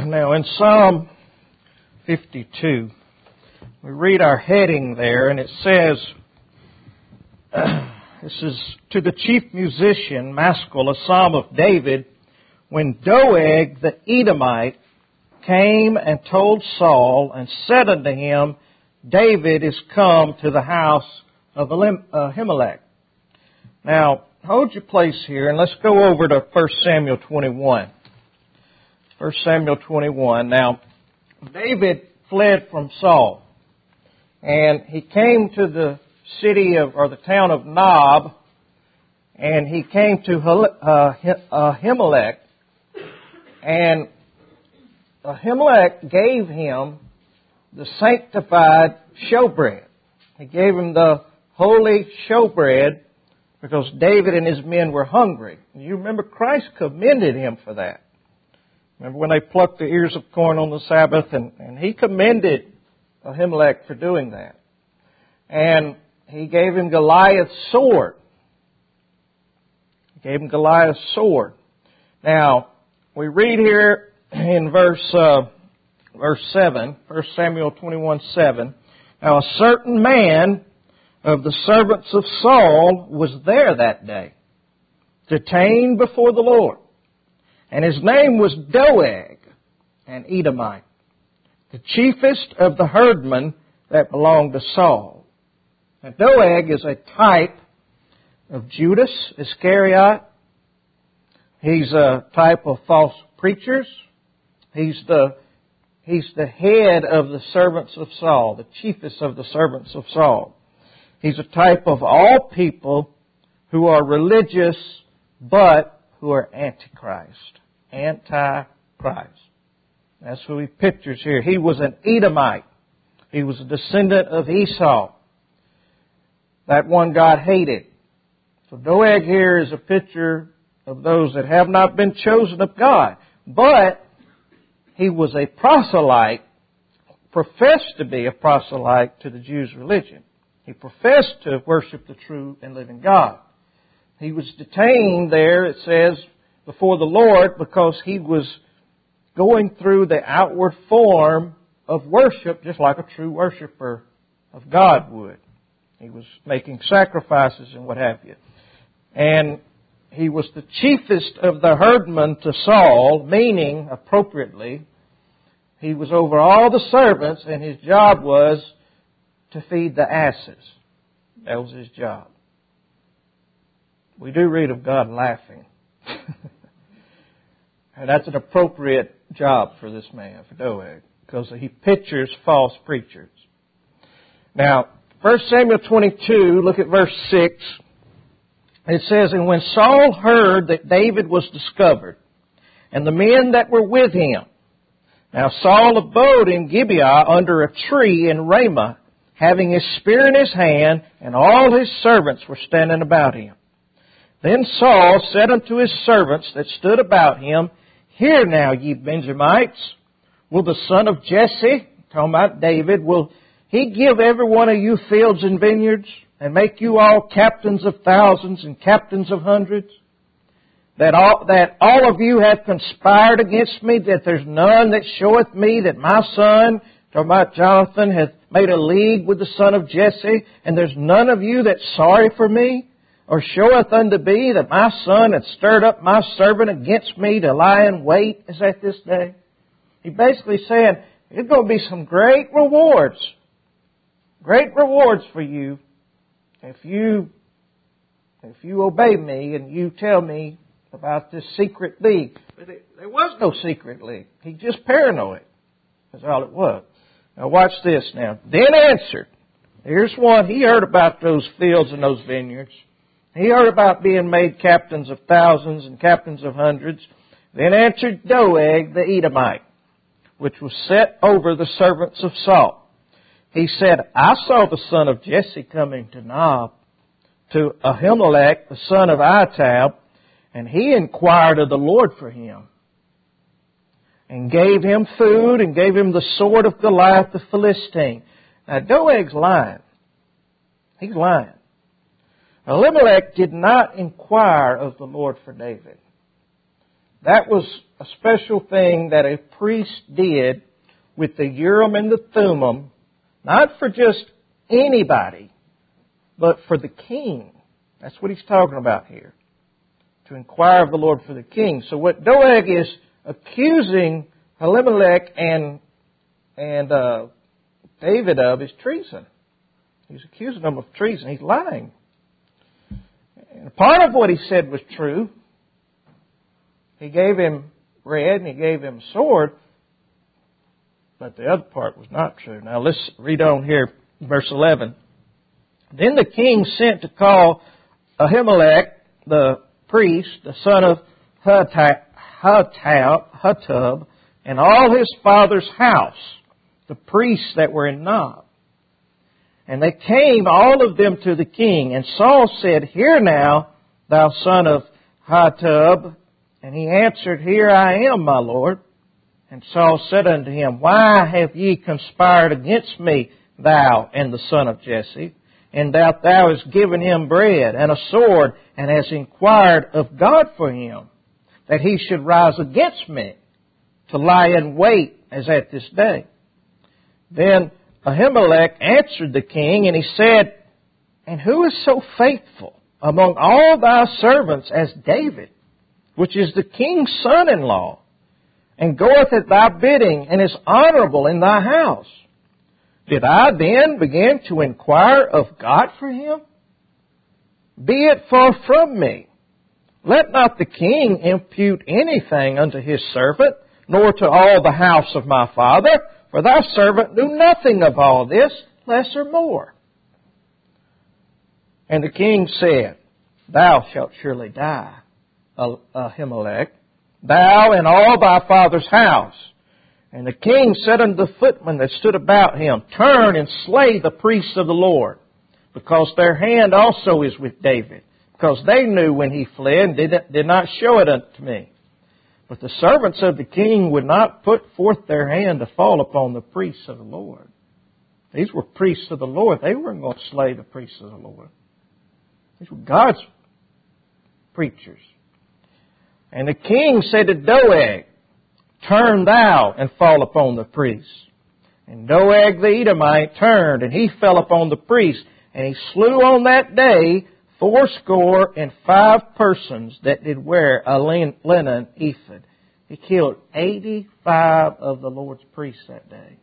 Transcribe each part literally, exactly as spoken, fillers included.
Now, in Psalm fifty-two, we read our heading there, and it says, this is to the chief musician, Maskil, a psalm of David, when Doeg the Edomite came and told Saul and said unto him, David is come to the house of Ahimelech. Now, hold your place here, and let's go over to First Samuel twenty-one. First Samuel twenty-one. Now, David fled from Saul, and he came to the city of, or the town of Nob, and he came to Ahimelech, and Ahimelech gave him the sanctified showbread. He gave him the holy showbread because David and his men were hungry. You remember Christ commended him for that. Remember when they plucked the ears of corn on the Sabbath, and, and he commended Ahimelech for doing that. And he gave him Goliath's sword. He gave him Goliath's sword. Now, we read here in verse uh, verse seven, First Samuel twenty-one seven, now a certain man of the servants of Saul was there that day, detained before the Lord. And his name was Doeg, an Edomite, the chiefest of the herdmen that belonged to Saul. Now Doeg is a type of Judas Iscariot. He's a type of false preachers. He's the He's the head of the servants of Saul, the chiefest of the servants of Saul. He's a type of all people who are religious, but who are antichrist. Antichrist. That's who he pictures here. He was an Edomite. He was a descendant of Esau. That one God hated. So Doeg here is a picture of those that have not been chosen of God. But he was a proselyte, professed to be a proselyte to the Jews' religion. He professed to worship the true and living God. He was detained there, it says, before the Lord because he was going through the outward form of worship just like a true worshiper of God would. He was making sacrifices and what have you. And he was the chiefest of the herdmen to Saul, meaning, appropriately, he was over all the servants, and his job was to feed the asses. That was his job. We do read of God laughing. And that's an appropriate job for this man, for Doeg, because he pictures false preachers. Now, First Samuel twenty-two, look at verse six. It says, And when Saul heard that David was discovered, and the men that were with him, now Saul abode in Gibeah under a tree in Ramah, having his spear in his hand, and all his servants were standing about him. Then Saul said unto his servants that stood about him, Hear now, ye Benjamites, will the son of Jesse, talking about David, will he give every one of you fields and vineyards, and make you all captains of thousands and captains of hundreds? That all, that all of you have conspired against me, that there's none that showeth me that my son, talking about Jonathan, hath made a league with the son of Jesse, and there's none of you that's sorry for me, or showeth unto me that my son hath stirred up my servant against me to lie in wait, as at this day? He's basically saying, there's going to be some great rewards, great rewards for you if you, if you obey me and you tell me about this secret league. But there was no secret league. He just paranoid. That's all it was. Now watch this now. Then answered. Here's one. He heard about those fields and those vineyards. He heard about being made captains of thousands and captains of hundreds. Then answered Doeg the Edomite, which was set over the servants of Saul. He said, I saw the son of Jesse coming to Nob, to Ahimelech, the son of Ahitub, and he inquired of the Lord for him, and gave him food, and gave him the sword of Goliath the Philistine. Now, Doeg's lying. He's lying. Elimelech did not inquire of the Lord for David. That was a special thing that a priest did with the Urim and the Thummim, not for just anybody, but for the king. That's what he's talking about here. To inquire of the Lord for the king. So what Doeg is accusing Elimelech and and uh, David of is treason. He's accusing them of treason. He's lying. And part of what he said was true. He gave him bread and he gave him a sword, but the other part was not true. Now let's read on here, verse eleven. Then the king sent to call Ahimelech, the priest, the son of Hutub, and all his father's house, the priests that were in Nob. And they came, all of them, to the king. And Saul said, Hear now, thou son of Hutub. And he answered, Here I am, my lord. And Saul said unto him, Why have ye conspired against me, thou and the son of Jesse? And that thou hast given him bread and a sword, and hast inquired of God for him, that he should rise against me, to lie in wait as at this day. Then Ahimelech answered the king, and he said, And who is so faithful among all thy servants as David, which is the king's son-in-law, and goeth at thy bidding, and is honorable in thy house? Did I then begin to inquire of God for him? Be it far from me. Let not the king impute anything unto his servant, nor to all the house of my father, for thy servant knew nothing of all this, less or more. And the king said, Thou shalt surely die, Ahimelech, thou and all thy father's house. And the king said unto the footmen that stood about him, Turn and slay the priests of the Lord, because their hand also is with David, because they knew when he fled and did, did not show it unto me. But the servants of the king would not put forth their hand to fall upon the priests of the Lord. These were priests of the Lord. They weren't going to slay the priests of the Lord. These were God's preachers. And the king said to Doeg, Turn thou and fall upon the priests. And Doeg the Edomite turned, and he fell upon the priests, and he slew on that day fourscore and five persons that did wear a linen ephod. He killed eighty-five of the Lord's priests that day.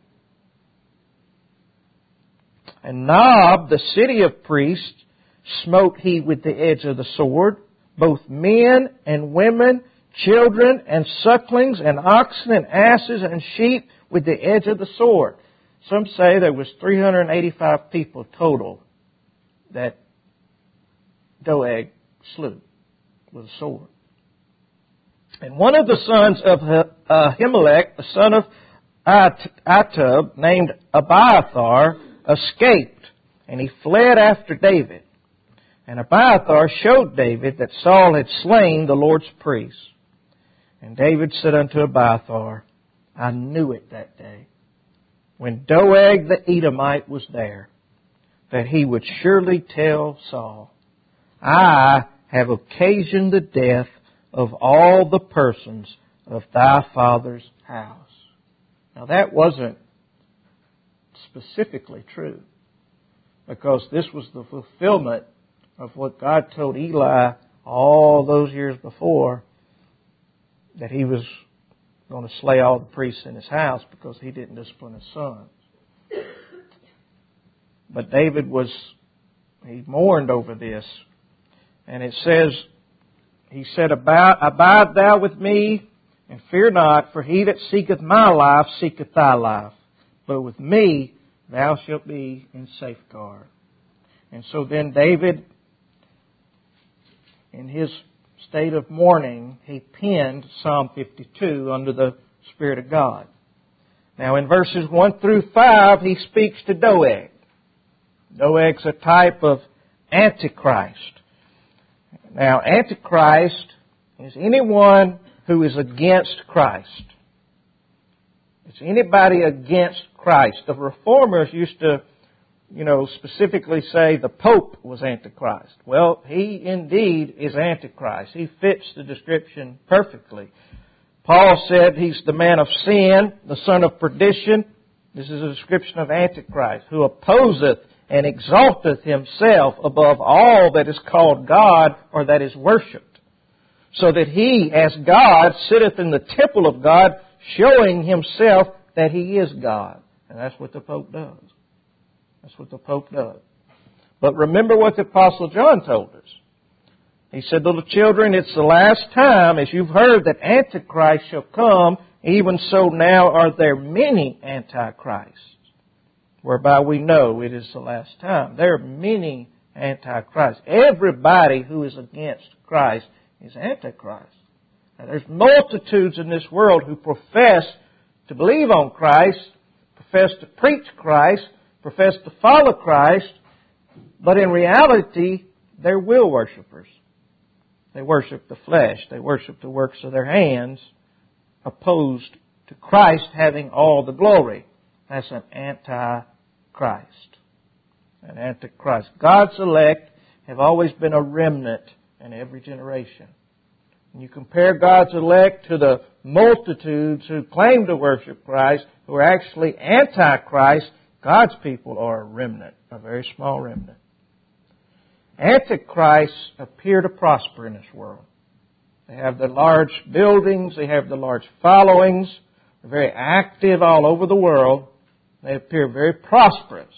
And Nob, the city of priests, smote he with the edge of the sword, both men and women, children and sucklings and oxen and asses and sheep with the edge of the sword. Some say there was three hundred eighty-five people total that Doeg slew with a sword. And one of the sons of Ahimelech, the son of Ahitub, named Abiathar, escaped, and he fled after David. And Abiathar showed David that Saul had slain the Lord's priests. And David said unto Abiathar, I knew it that day, when Doeg the Edomite was there, that he would surely tell Saul, I have occasioned the death of all the persons of thy father's house. Now that wasn't specifically true, because this was the fulfillment of what God told Eli all those years before, that he was going to slay all the priests in his house because he didn't discipline his sons. But David was, he mourned over this. And it says, he said, Abide, abide thou with me, and fear not, for he that seeketh my life seeketh thy life. But with me thou shalt be in safeguard. And so then David, in his state of mourning, he penned Psalm fifty-two under the Spirit of God. Now in verses one through five, he speaks to Doeg. Doeg's a type of Antichrist. Now, Antichrist is anyone who is against Christ. It's anybody against Christ. The Reformers used to you know, specifically say the Pope was Antichrist. Well, he indeed is Antichrist. He fits the description perfectly. Paul said he's the man of sin, the son of perdition. This is a description of Antichrist, who opposeth and exalteth himself above all that is called God or that is worshipped, so that he, as God, sitteth in the temple of God, showing himself that he is God. And that's what the Pope does. That's what the Pope does. But remember what the Apostle John told us. He said, little children, it's the last time, as you've heard, that Antichrist shall come. Even so now are there many Antichrists, whereby we know it is the last time. There are many Antichrists. Everybody who is against Christ is Antichrist. Now, there's multitudes in this world who profess to believe on Christ, profess to preach Christ, profess to follow Christ, but in reality, they're will worshippers. They worship the flesh. They worship the works of their hands, opposed to Christ having all the glory. That's an antichrist. An antichrist. God's elect have always been a remnant in every generation. When you compare God's elect to the multitudes who claim to worship Christ, who are actually antichrist, God's people are a remnant, a very small remnant. Antichrists appear to prosper in this world. They have the large buildings, they have the large followings, they're very active all over the world. They appear very prosperous.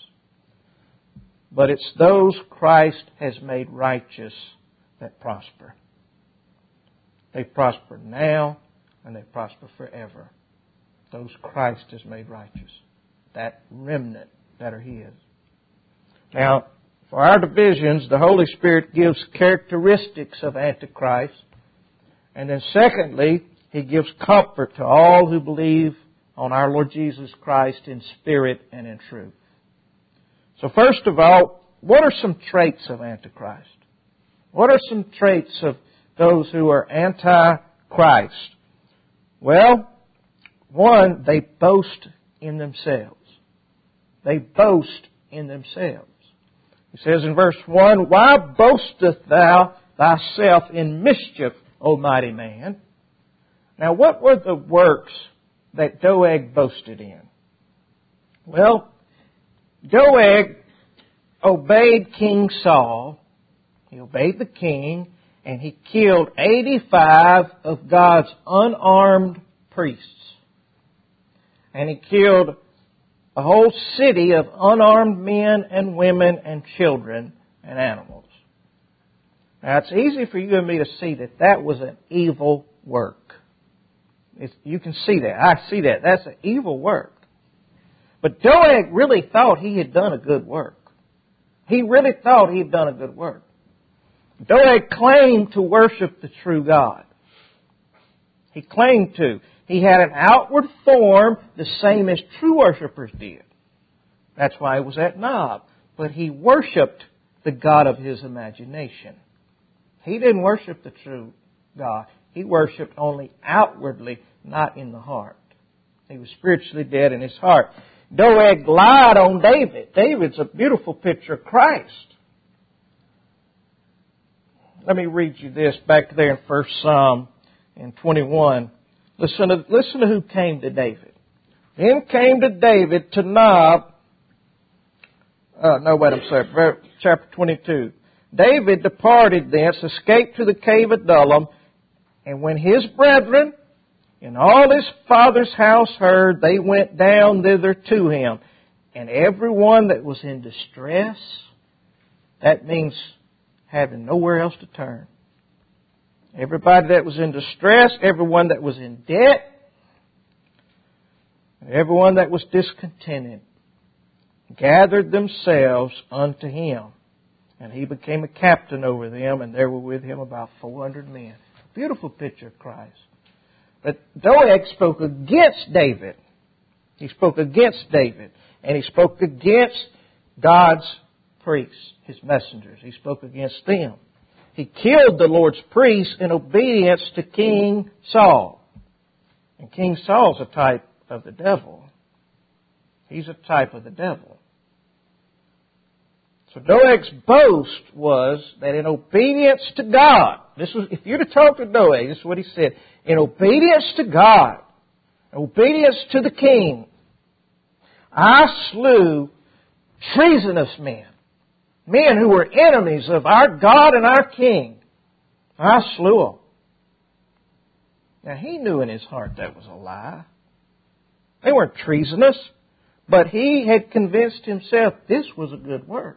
But it's those Christ has made righteous that prosper. They prosper now and they prosper forever. Those Christ has made righteous. That remnant that are His. Now, for our divisions, the Holy Spirit gives characteristics of Antichrist. And then secondly, He gives comfort to all who believe on our Lord Jesus Christ in spirit and in truth. So first of all, what are some traits of Antichrist? What are some traits of those who are anti-Christ? Well, one, they boast in themselves. They boast in themselves. He says in verse one, why boastest thou thyself in mischief, O mighty man? Now, what were the works that Doeg boasted in? Well, Doeg obeyed King Saul. He obeyed the king, and he killed eighty-five of God's unarmed priests. And he killed a whole city of unarmed men and women and children and animals. Now, it's easy for you and me to see that that was an evil work. It's, you can see that. I see that. That's an evil work. But Doeg really thought he had done a good work. He really thought he had done a good work. Doeg claimed to worship the true God. He claimed to. He had an outward form the same as true worshipers did. That's why he was at Nob. But he worshipped the God of his imagination. He didn't worship the true God. He worshipped only outwardly, not in the heart. He was spiritually dead in his heart. Doeg lied on David. David's a beautiful picture of Christ. Let me read you this back there in First Psalm in twenty-one. Listen to, listen to who came to David. Then came to David to Nob. Uh, no, wait, I'm sorry. Chapter twenty-two. David departed thence, escaped to the cave of Adullam, and when his brethren and all his father's house heard, they went down thither to him. And everyone that was in distress, that means having nowhere else to turn. Everybody that was in distress, everyone that was in debt, everyone that was discontented, gathered themselves unto him. And he became a captain over them, and there were with him about four hundred men. Beautiful picture of Christ. But Doeg spoke against David. He spoke against David. And he spoke against God's priests, His messengers. He spoke against them. He killed the Lord's priests in obedience to King Saul. And King Saul's a type of the devil. He's a type of the devil. So Doeg's boast was that in obedience to God, this was, if you're to talk to Doeg, this is what he said, in obedience to God, obedience to the king, I slew treasonous men, men who were enemies of our God and our king. I slew them. Now he knew in his heart that was a lie. They weren't treasonous, but he had convinced himself this was a good work.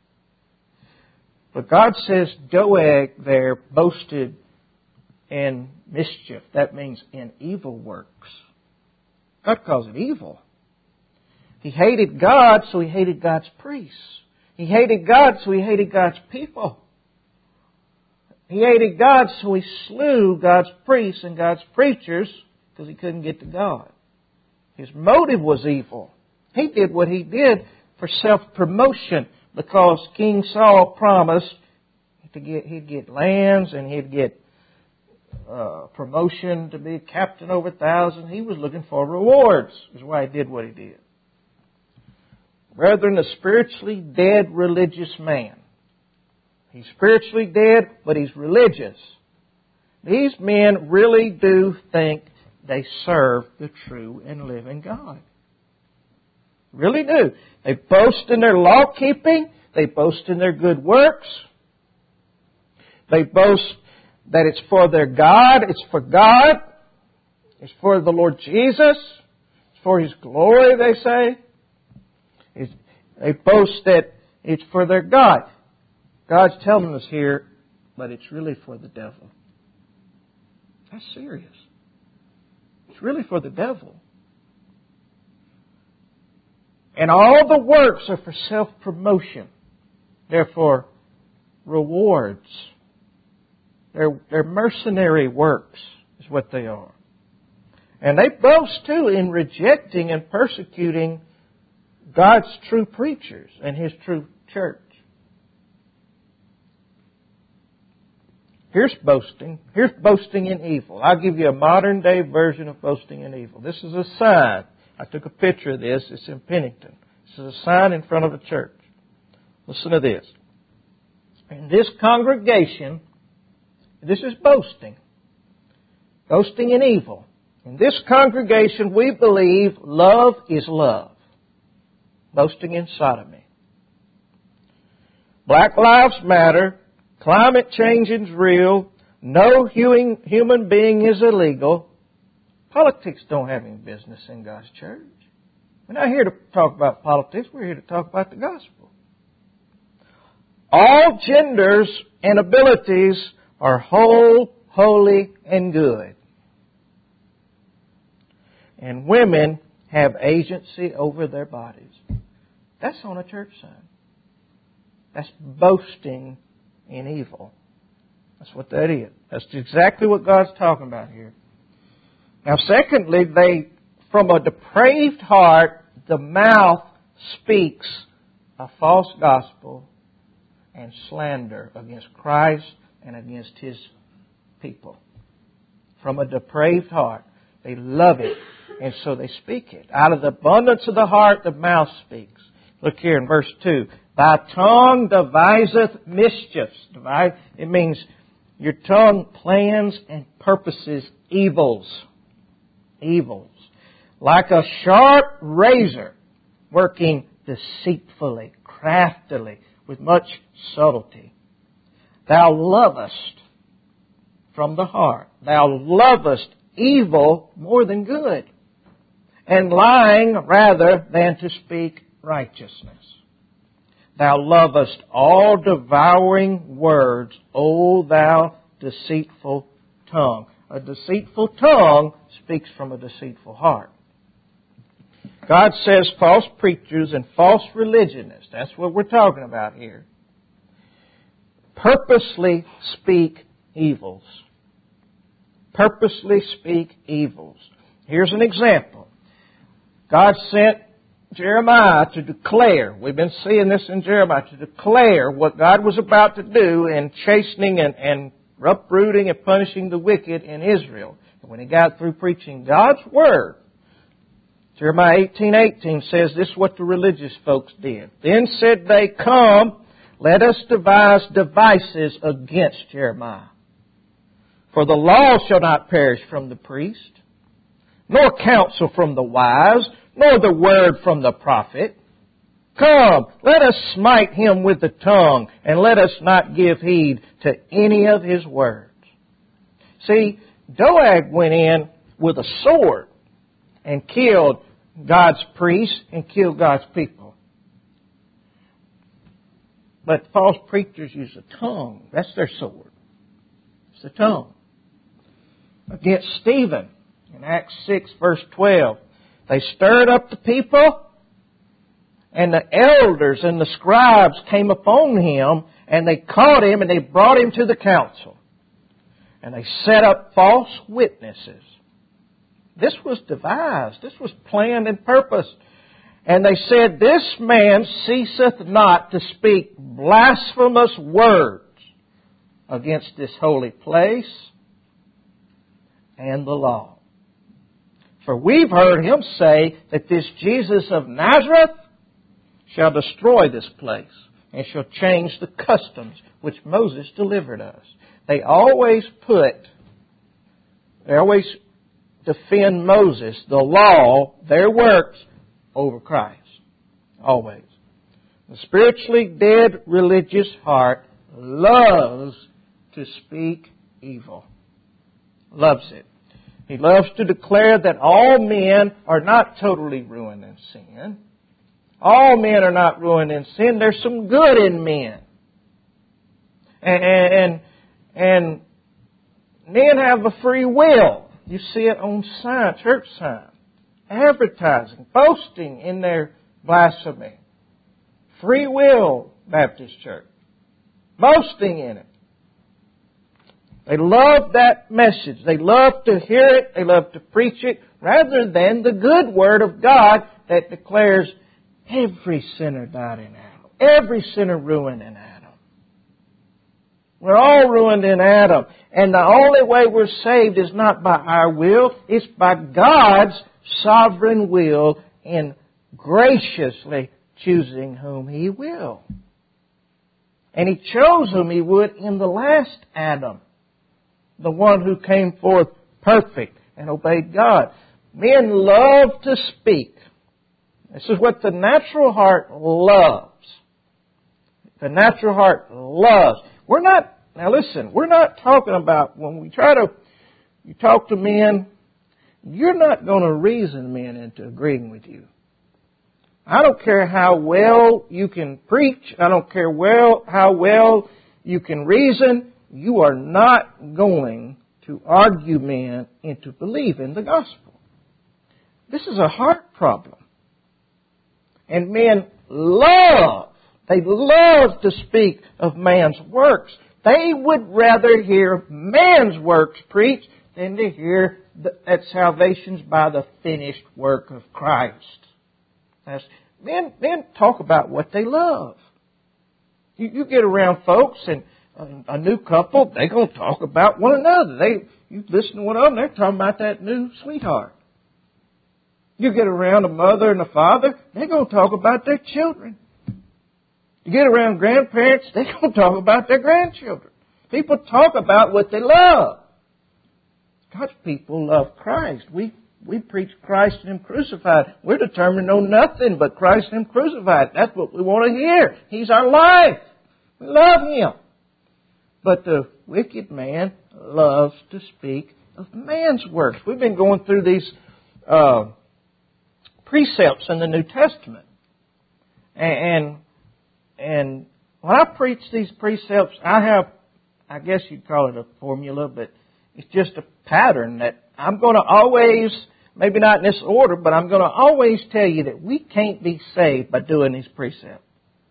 But God says Doeg there boasted in mischief. That means in evil works. God calls it evil. He hated God, so he hated God's priests. He hated God, so he hated God's people. He hated God, so he slew God's priests and God's preachers because he couldn't get to God. His motive was evil. He did what he did for self-promotion because King Saul promised to get, he'd get lands and he'd get uh, promotion to be a captain over a thousand. He was looking for rewards. Is why he did what he did. Rather than a spiritually dead religious man. He's spiritually dead, but he's religious. These men really do think they serve the true and living God. Really do. They boast in their law keeping. They boast in their good works. They boast that it's for their God. It's for God. It's for the Lord Jesus. It's for His glory, they say. It's, they boast that it's for their God. God's telling us here, but it's really for the devil. That's serious. It's really for the devil. And all the works are for self-promotion. Therefore, rewards. They're, they're mercenary works is what they are. And they boast too in rejecting and persecuting God's true preachers and His true church. Here's boasting. Here's boasting in evil. I'll give you a modern day version of boasting in evil. This is a sign. I took a picture of this. It's in Pennington. This is a sign in front of a church. Listen to this. In this congregation, this is boasting. Boasting in evil. In this congregation, we believe love is love. Boasting in sodomy. Black Lives Matter. Climate change is real. No human being is illegal. Politics don't have any business in God's church. We're not here to talk about politics. We're here to talk about the gospel. All genders and abilities are whole, holy, and good. And women have agency over their bodies. That's on a church sign. That's boasting in evil. That's what that is. That's exactly what God's talking about here. Now, secondly, they, from a depraved heart, the mouth speaks a false gospel and slander against Christ and against His people. From a depraved heart. They love it, and so they speak it. Out of the abundance of the heart, the mouth speaks. Look here in verse two. Thy tongue deviseth mischiefs. It means your tongue plans and purposes evils. Evils. Like a sharp razor, working deceitfully, craftily, with much subtlety. Thou lovest from the heart. Thou lovest evil more than good, and lying rather than to speak righteousness. Thou lovest all devouring words, O thou deceitful tongue. A deceitful tongue speaks from a deceitful heart. God says false preachers and false religionists, that's what we're talking about here, purposely speak evils. Purposely speak evils. Here's an example. God sent Jeremiah to declare, we've been seeing this in Jeremiah, to declare what God was about to do in chastening and, and uprooting and punishing the wicked in Israel. And when he got through preaching God's Word, Jeremiah eighteen eighteen says this is what the religious folks did. Then said they, "Come, let us devise devices against Jeremiah. For the law shall not perish from the priest, nor counsel from the wise, nor the word from the prophet. Come, let us smite him with the tongue, and let us not give heed to any of his words." See, Doeg went in with a sword and killed God's priests and killed God's people. But false preachers use the tongue. That's their sword. It's the tongue. Against Stephen, in Acts six, verse twelve, they stirred up the people, and the elders and the scribes came upon him, and they caught him, and they brought him to the council. And they set up false witnesses. This was devised. This was planned and purposed. And they said, "This man ceaseth not to speak blasphemous words against this holy place and the law. For we've heard him say that this Jesus of Nazareth shall destroy this place and shall change the customs which Moses delivered us." They always put, they always defend Moses, the law, their works, over Christ. Always. The spiritually dead religious heart loves to speak evil. Loves it. He loves to declare that all men are not totally ruined in sin. All men are not ruined in sin. There's some good in men. And, and, and men have a free will. You see it on sign, church signs, advertising, boasting in their blasphemy. Free will Baptist Church. Boasting in it. They love that message. They love to hear it. They love to preach it, rather than the good Word of God that declares every sinner died in Adam. Every sinner ruined in Adam. We're all ruined in Adam. And the only way we're saved is not by our will. It's by God's sovereign will in graciously choosing whom He will. And He chose whom He would in the last Adam. The one who came forth perfect and obeyed God. Men love to speak. This is what the natural heart loves. The natural heart loves. We're not, now listen, we're not talking about, when we try to, you talk to men, you're not going to reason men into agreeing with you. I don't care how well you can preach. I don't care well how well you can reason. You are not going to argue men into believing the gospel. This is a heart problem. And men love, they love to speak of man's works. They would rather hear man's works preached than to hear that salvation's by the finished work of Christ. That's, men, men talk about what they love. You, you get around folks and a new couple, they're going to talk about one another. They, you listen to one of them, they're talking about that new sweetheart. You get around a mother and a father, they're going to talk about their children. You get around grandparents, they're going to talk about their grandchildren. People talk about what they love. God's people love Christ. We we preach Christ and Him crucified. We're determined to know nothing but Christ and Him crucified. That's what we want to hear. He's our life. We love Him. But the wicked man loves to speak of man's works. We've been going through these uh, precepts in the New Testament. And, and when I preach these precepts, I have, I guess you'd call it a formula, but it's just a pattern that I'm going to always, maybe not in this order, but I'm going to always tell you that we can't be saved by doing these precepts.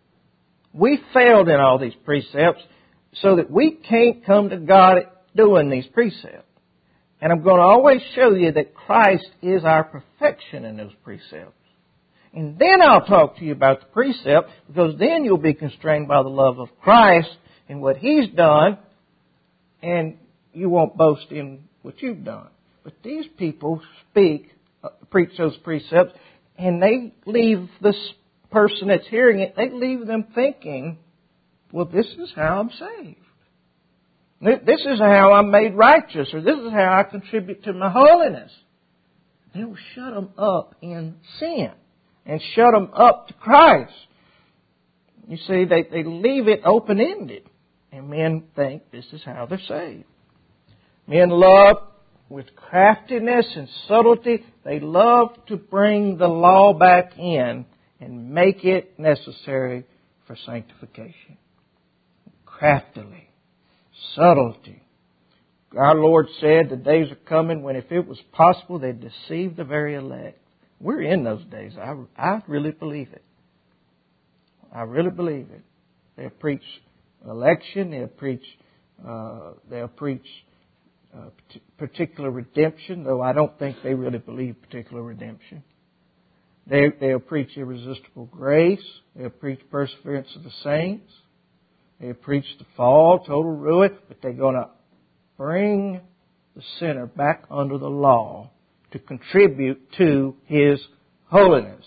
We failed in all these precepts, so that we can't come to God doing these precepts. And I'm going to always show you that Christ is our perfection in those precepts. And then I'll talk to you about the precept, because then you'll be constrained by the love of Christ and what He's done, and you won't boast in what you've done. But these people speak uh, preach those precepts, and they leave this person that's hearing it, they leave them thinking, well, this is how I'm saved. This is how I'm made righteous, or this is how I contribute to my holiness. They'll shut them up in sin and shut them up to Christ. You see, they, they leave it open-ended, and men think this is how they're saved. Men love, with craftiness and subtlety, they love to bring the law back in and make it necessary for sanctification. Craftily. Subtlety. Our Lord said the days are coming when if it was possible they'd deceive the very elect. We're in those days. I, I really believe it. I really believe it. They'll preach election. They'll preach. Uh, they'll preach uh, particular redemption, though I don't think they really believe particular redemption. They, they'll preach irresistible grace. They'll preach perseverance of the saints. They preach the fall, total ruin, but they're going to bring the sinner back under the law to contribute to His holiness.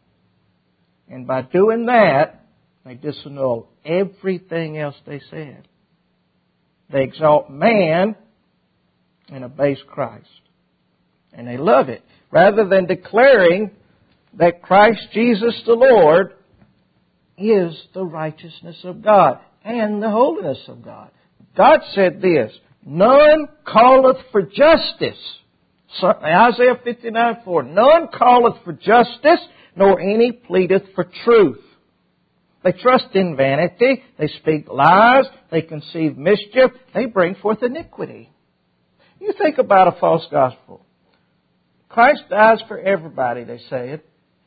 And by doing that, they disannul everything else they said. They exalt man and abase Christ. And they love it. Rather than declaring that Christ Jesus the Lord is the righteousness of God and the holiness of God. God said this, none calleth for justice. So, Isaiah fifty-nine four, none calleth for justice, nor any pleadeth for truth. They trust in vanity, they speak lies, they conceive mischief, they bring forth iniquity. You think about a false gospel. Christ dies for everybody, they say it.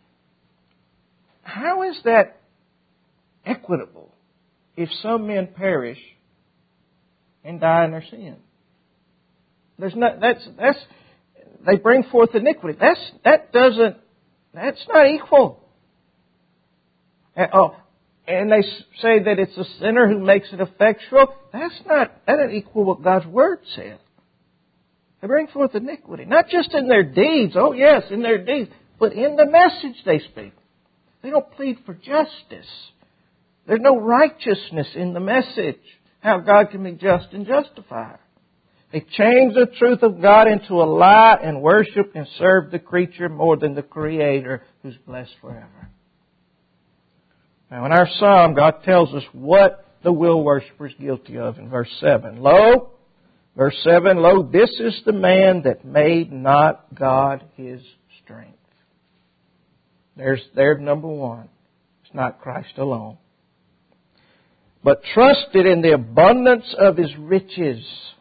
How is that equitable if some men perish and die in their sin? There's not, that's, that's, they bring forth iniquity. That's, that doesn't, that's not equal. And, oh, and they say that it's the sinner who makes it effectual. That's not, that doesn't equal what God's Word says. They bring forth iniquity. Not just in their deeds. Oh yes, in their deeds. But in the message they speak. They don't plead for justice. There's no righteousness in the message. How God can be just and justified. They change the truth of God into a lie and worship and serve the creature more than the Creator who's blessed forever. Now in our psalm, God tells us what the will worshipper is guilty of in verse seven. Lo, verse seven, Lo, this is the man that made not God his strength. There's, there's number one. It's not Christ alone. But trusted in the abundance of His riches,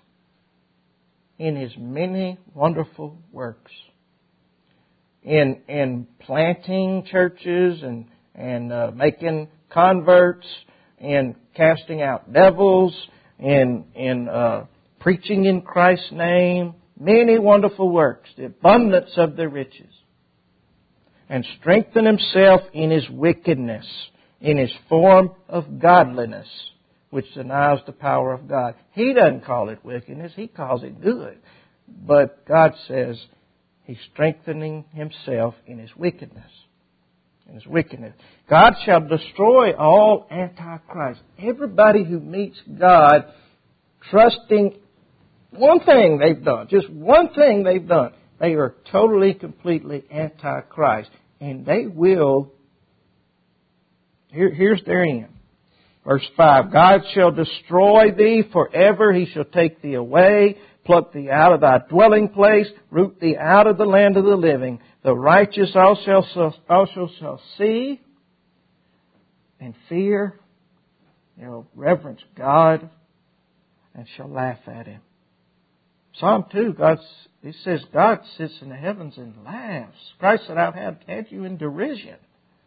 in His many wonderful works. In, in planting churches and, and uh, making converts, and casting out devils, and, and uh, preaching in Christ's name. Many wonderful works. The abundance of the riches. And strengthen himself in his wickedness, in his form of godliness, which denies the power of God. He doesn't call it wickedness, he calls it good. But God says he's strengthening himself in his wickedness. In his wickedness. God shall destroy all antichrist. Everybody who meets God trusting one thing they've done, just one thing they've done, they are totally, completely anti-Christ. And they will, here, here's their end. Verse five, God shall destroy thee forever. He shall take thee away, pluck thee out of thy dwelling place, root thee out of the land of the living. The righteous also, also shall see and fear, they'll reverence God, and shall laugh at Him. Psalm two, God, it says God sits in the heavens and laughs. Christ said, I've had, had you in derision.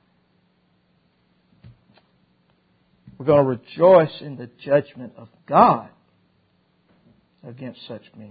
We're going to rejoice in the judgment of God against such men.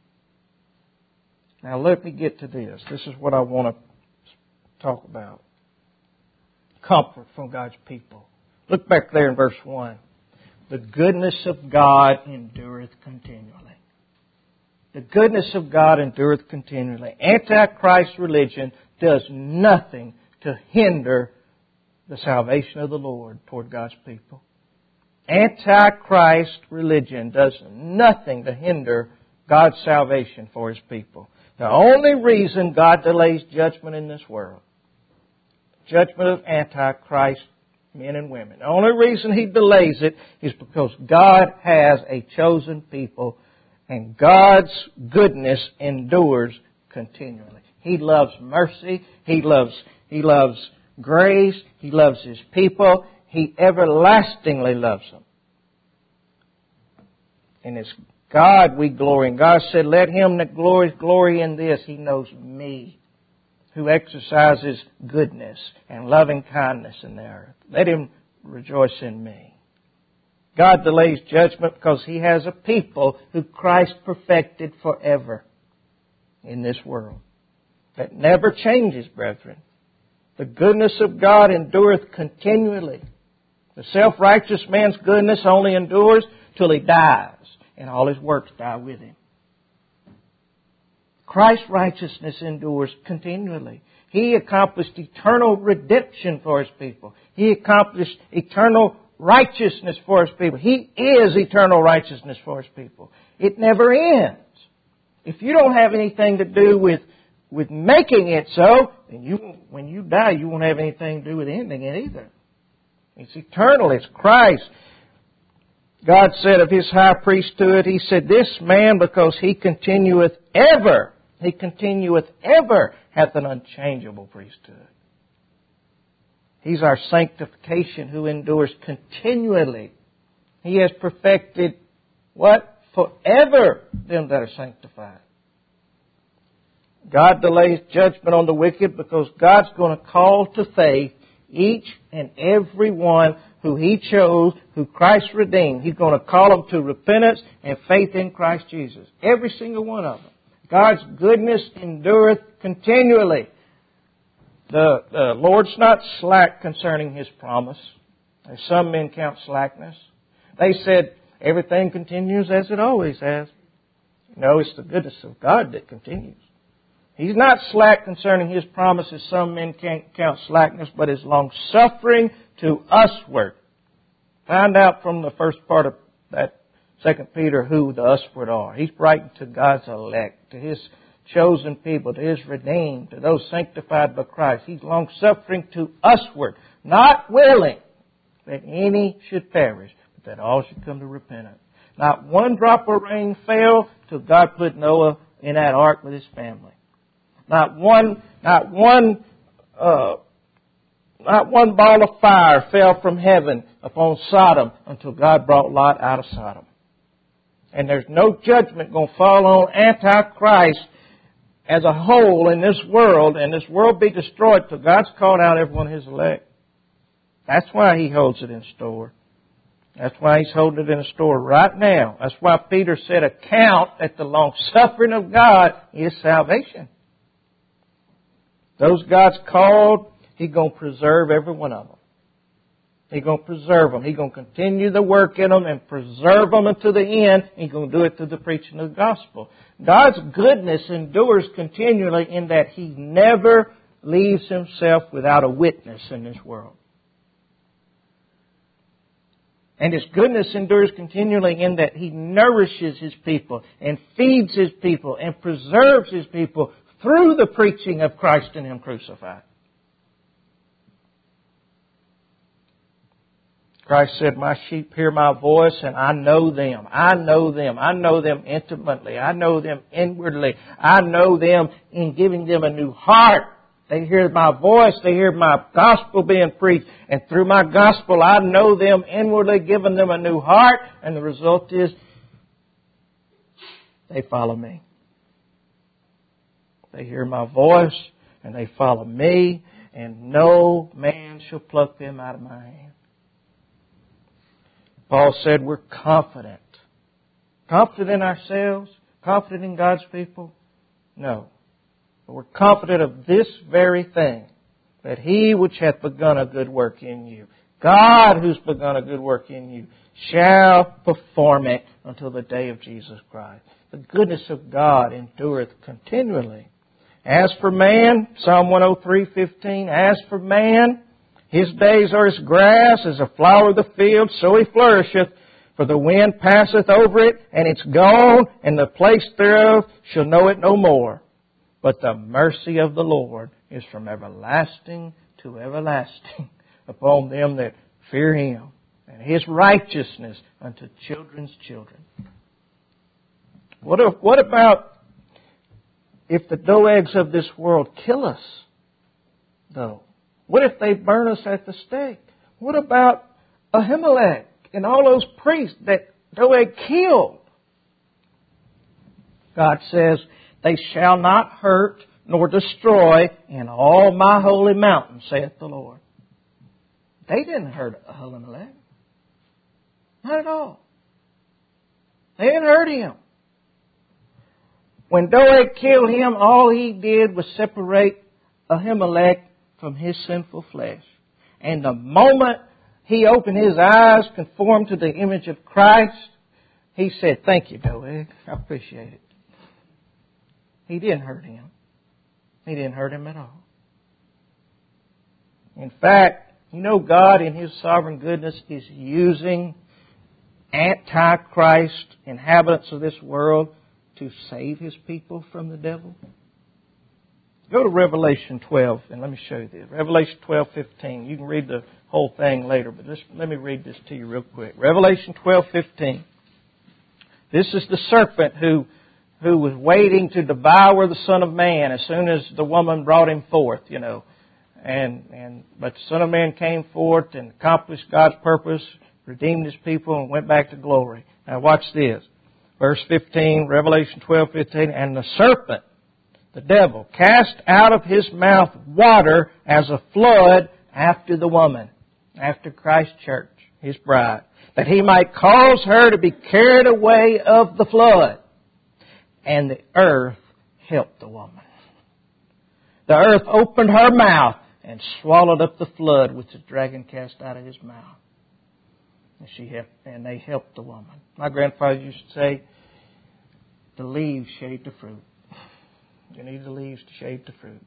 Now let me get to this. This is what I want to talk about. Comfort from God's people. Look back there in verse one. The goodness of God endureth continually. The goodness of God endureth continually. Antichrist religion does nothing to hinder the salvation of the Lord toward God's people. Antichrist religion does nothing to hinder God's salvation for His people. The only reason God delays judgment in this world, judgment of Antichrist men and women, the only reason He delays it is because God has a chosen people and God's goodness endures continually. He loves mercy. He loves, He loves grace. He loves His people. He everlastingly loves them. And it's God we glory in. God said, let him that glories glory in this. He knows me, who exercises goodness and loving kindness in the earth. Let him rejoice in me. God delays judgment because He has a people who Christ perfected forever in this world. That never changes, brethren. The goodness of God endureth continually. The self-righteous man's goodness only endures till he dies, and all his works die with him. Christ's righteousness endures continually. He accomplished eternal redemption for His people. He accomplished eternal righteousness for His people. He is eternal righteousness for His people. It never ends. If you don't have anything to do with, with making it so, then you, when you die, you won't have anything to do with ending it either. It's eternal. It's Christ. God said of His high priesthood, He said, this man, because he continueth ever, he continueth ever, hath an unchangeable priesthood. He's our sanctification who endures continually. He has perfected what? Forever them that are sanctified. God delays judgment on the wicked because God's going to call to faith each and every one who He chose, who Christ redeemed. He's going to call them to repentance and faith in Christ Jesus. Every single one of them. God's goodness endureth continually. The, the Lord's not slack concerning His promise, as some men count slackness. They said everything continues as it always has. No, it's the goodness of God that continues. He's not slack concerning His promises. Some men can't count slackness, but is long-suffering to usward. Find out from the first part of that Second Peter who the usward are. He's writing to God's elect, to His chosen people, to His redeemed, to those sanctified by Christ. He's long-suffering to usward, not willing that any should perish, but that all should come to repentance. Not one drop of rain fell till God put Noah in that ark with his family. Not one, not one, uh, not one ball of fire fell from heaven upon Sodom until God brought Lot out of Sodom. And there's no judgment going to fall on Antichrist as a whole in this world, and this world be destroyed till God's called out every one of His elect. That's why He holds it in store. That's why He's holding it in store right now. That's why Peter said, account that the long-suffering of God is salvation. Those God's called, He's going to preserve every one of them. He's going to preserve them. He's going to continue the work in them and preserve them until the end. He's going to do it through the preaching of the gospel. God's goodness endures continually in that He never leaves Himself without a witness in this world. And His goodness endures continually in that He nourishes His people and feeds His people and preserves His people through the preaching of Christ and Him crucified. Christ said, my sheep hear my voice and I know them. I know them. I know them intimately. I know them inwardly. I know them in giving them a new heart. They hear my voice. They hear my gospel being preached. And through my gospel, I know them inwardly, giving them a new heart. And the result is they follow me. They hear my voice and they follow me. And no man shall pluck them out of my hand. Paul said we're confident. Confident in ourselves? Confident in God's people? No. But we're confident of this very thing, that He which hath begun a good work in you, God who's begun a good work in you, shall perform it until the day of Jesus Christ. The goodness of God endureth continually. As for man, Psalm one oh three fifteen, as for man, his days are as grass, as a flower of the field, so he flourisheth. For the wind passeth over it, and it's gone, and the place thereof shall know it no more. But the mercy of the Lord is from everlasting to everlasting upon them that fear Him, and His righteousness unto children's children. What if, what about if the Doegs of this world kill us, though? What if they burn us at the stake? What about Ahimelech and all those priests that Doeg killed? God says, they shall not hurt nor destroy in all my holy mountain, saith the Lord. They didn't hurt Ahimelech. Not at all. They didn't hurt him. When Doeg killed him, all he did was separate Ahimelech from his sinful flesh. And the moment he opened his eyes, conformed to the image of Christ, he said, thank you, Doeg. I appreciate it. He didn't hurt him. He didn't hurt him at all. In fact, you know, God in His sovereign goodness is using anti-Christ inhabitants of this world to save His people from the devil. Go to Revelation twelve, and let me show you this. Revelation twelve fifteen. You can read the whole thing later, but just let me read this to you real quick. Revelation twelve fifteen. This is the serpent who, who was waiting to devour the Son of Man as soon as the woman brought him forth, you know. And, and, but the Son of Man came forth and accomplished God's purpose, redeemed His people, and went back to glory. Now watch this. Verse fifteen, Revelation twelve fifteen, and the serpent, the devil, cast out of his mouth water as a flood after the woman, after Christ's church, His bride, that he might cause her to be carried away of the flood. And the earth helped the woman. The earth opened her mouth and swallowed up the flood which the dragon cast out of his mouth. And she helped, and they helped the woman. My grandfather used to say, the leaves shade the fruit. You need the leaves to shade the fruit.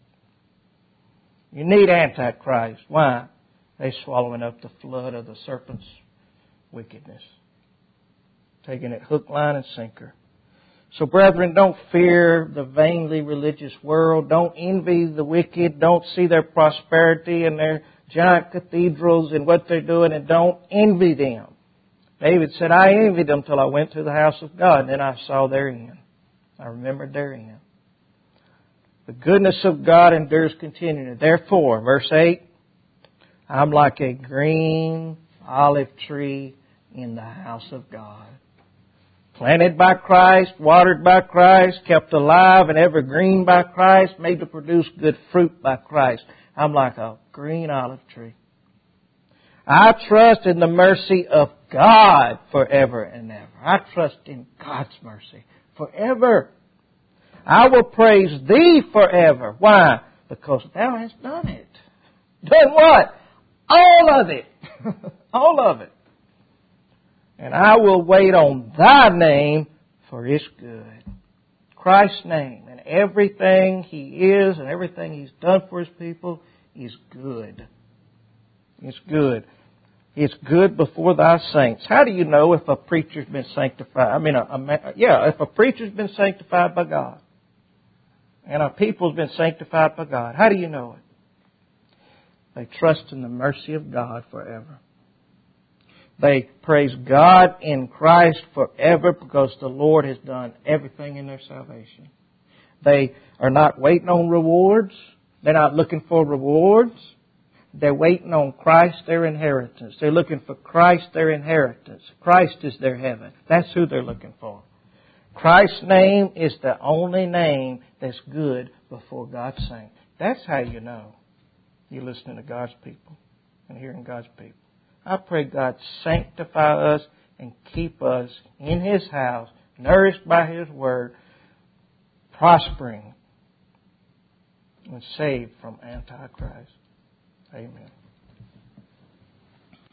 You need Antichrist. Why? They're swallowing up the flood of the serpent's wickedness. Taking it hook, line, and sinker. So, brethren, don't fear the vainly religious world. Don't envy the wicked. Don't see their prosperity and their giant cathedrals and what they're doing, and don't envy them. David said, I envied them till I went to the house of God, and then I saw their end. I remembered their end. The goodness of God endures continually. Therefore, verse eight, I'm like a green olive tree in the house of God. Planted by Christ, watered by Christ, kept alive and ever green by Christ, made to produce good fruit by Christ. I'm like a green olive tree. I trust in the mercy of God forever and ever. I trust in God's mercy forever. I will praise Thee forever. Why? Because Thou hast done it. Done what? All of it. All of it. And I will wait on Thy name, for it's good. Christ's name and everything He is and everything He's done for His people is good. It's good. It's good before Thy saints. How do you know if a preacher's been sanctified? I mean, a, a, yeah, if a preacher's been sanctified by God and a people's been sanctified by God, how do you know it? They trust in the mercy of God forever. They praise God in Christ forever because the Lord has done everything in their salvation. They are not waiting on rewards. They're not looking for rewards. They're waiting on Christ, their inheritance. They're looking for Christ, their inheritance. Christ is their heaven. That's who they're looking for. Christ's name is the only name that's good before God's saints. That's how you know you're listening to God's people and hearing God's people. I pray God sanctify us and keep us in His house, nourished by His Word, prospering and saved from Antichrist. Amen.